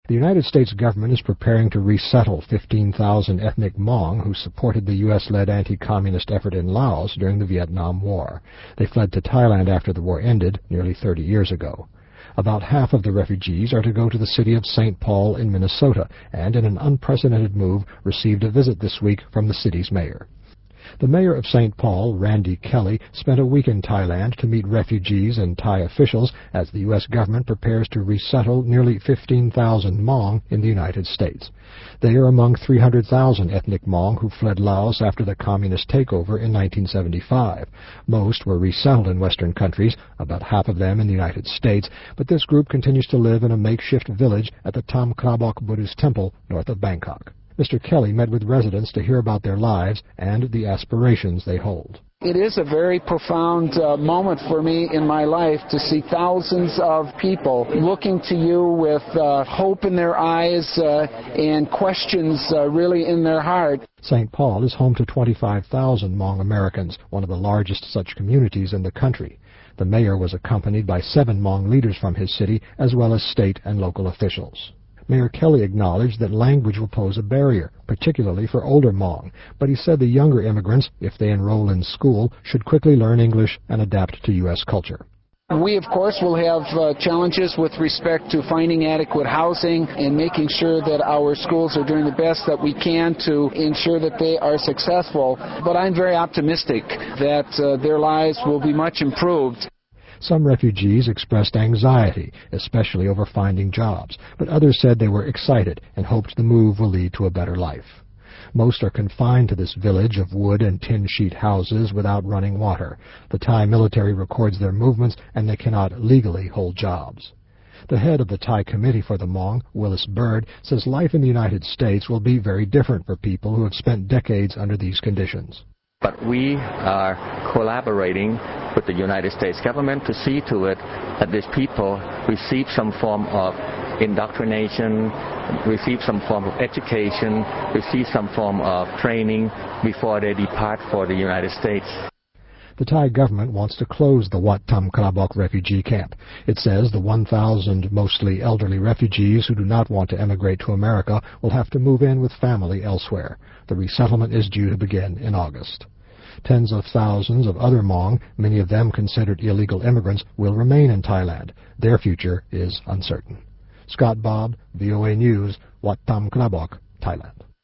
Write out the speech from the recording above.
The United States government is preparing to resettle 15,000 ethnic Hmong who supported the U.S.-led anti-communist effort in Laos during the Vietnam War. They fled to Thailand after the war ended nearly 30 years ago. About half of the refugees are to go to the city of St. Paul in Minnesota, and in an unprecedented move received a visit this week from the city's mayor. The mayor of St. Paul, Randy Kelly, spent a week in Thailand to meet refugees and Thai officials as the U.S. government prepares to resettle nearly 15,000 Hmong in the United States. They are among 300,000 ethnic Hmong who fled Laos after the communist takeover in 1975. Most were resettled in Western countries, about half of them in the United States, but this group continues to live in a makeshift village at the Tam Krabok Buddhist Temple north of Bangkok. Mr. Kelly met with residents to hear about their lives and the aspirations they hold. It is a very profound moment for me in my life to see thousands of people looking to you with hope in their eyes and questions really in their heart. St. Paul is home to 25,000 Hmong Americans, one of the largest such communities in the country. The mayor was accompanied by 7 Hmong leaders from his city, as well as state and local officials. Mayor Kelly acknowledged that language will pose a barrier, particularly for older Hmong, but he said the younger immigrants, if they enroll in school, should quickly learn English and adapt to U.S. culture. We, of course, will have challenges with respect to finding adequate housing and making sure that our schools are doing the best that we can to ensure that they are successful. But I'm very optimistic that their lives will be much improved. Some refugees expressed anxiety, especially over finding jobs, but others said they were excited and hoped the move will lead to a better life. Most are confined to this village of wood and tin sheet houses without running water. The Thai military records their movements, and they cannot legally hold jobs. The head of the Thai Committee for the Hmong, Willis Bird, says life in the United States will be very different for people who have spent decades under these conditions. But we are collaborating with the United States government to see to it that these people receive some form of indoctrination, receive some form of education, receive some form of training before they depart for the United States. The Thai government wants to close the Wat Tam Krabok refugee camp. It says the 1,000 mostly elderly refugees who do not want to emigrate to America will have to move in with family elsewhere. The resettlement is due to begin in August. Tens of thousands of other Hmong, many of them considered illegal immigrants, will remain in Thailand. Their future is uncertain. Scott Bob, VOA News, Wat Tam Krabok, Thailand.